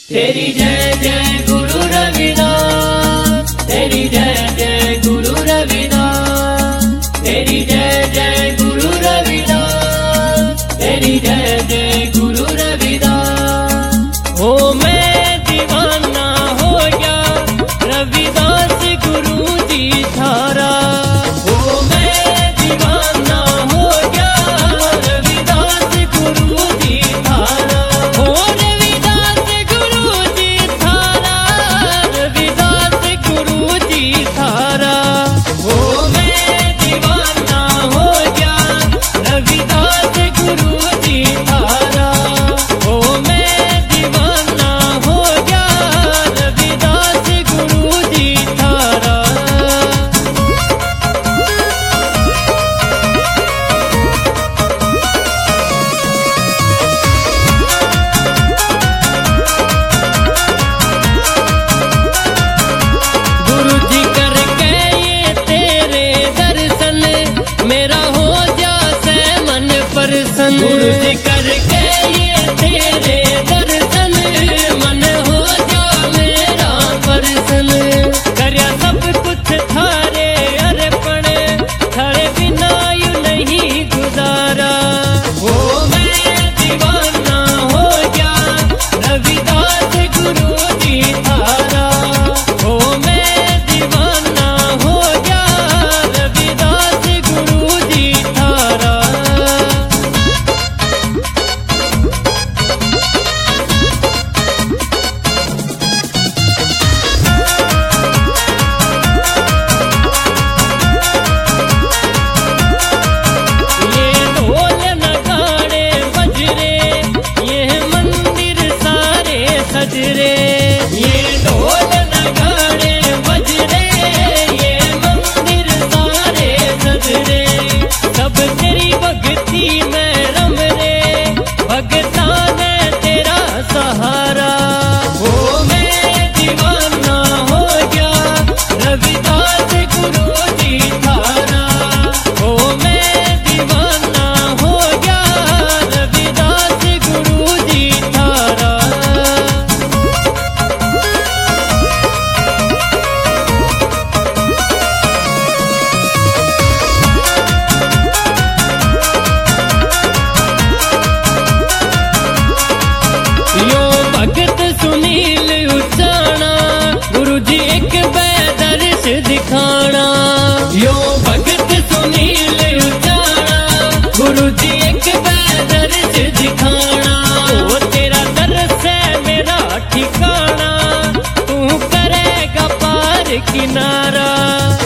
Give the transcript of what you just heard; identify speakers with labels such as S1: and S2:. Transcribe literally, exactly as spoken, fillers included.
S1: तेरी जय जय गुरु रविदास, तेरी जय जय गुरु रविदास, तेरी जय जय गुरु रविदास, तेरी जय जय गुरु रविदास। हो मैं दीवाना हो गया रविदास गुरु जी थारा, हो मैं दीवाना हो गया रविदास गुरु जी थारा, हो रविदास गुरु जी थारा, रविदास गुरु जी थारा। हो मैं दीवाना हो गया रविदास गुरु जी थारा, हो मैं दीवाना हो गया रविदास गुरु जी थारा। गुरु जी करके ये तेरे दर्शन मेरा हो जासे मन प्रसन्न, गुरु जी करके ये तेरे दर्शन मन हो जा मेरा प्रसन्न। करया सब कुछ थारे अर्पण, थारे बिना यू नहीं गुजारा। हो मैं दीवाना हो गया रविदास गुरु जी थारा, हो मैं दीवाना हो गया रविदास गुरु जी थारा। ये ढोल नगाड़े बज रे, ये मंदिर सारे सज रे, ये ढोल नगाड़े बज रे, ये मंदिर सारे सज रे। सब तेरी भक्ति में रम रे, भगता ने तेरा सहारा। हो मैं दीवाना हो गया रविदास गुरु जी थारा, हो मैं दीवाना हो गया रविदास गुरु जी थारा। यो भगत सुनील उचाना, गुरु जी एक बेदर्श दिखाना। यो भगत सुनील उचाना, गुरु जी एक बेदर्श दिखाना। ओ तेरा दर्श है मेरा ठिकाना, तू करेगा पार किनारा।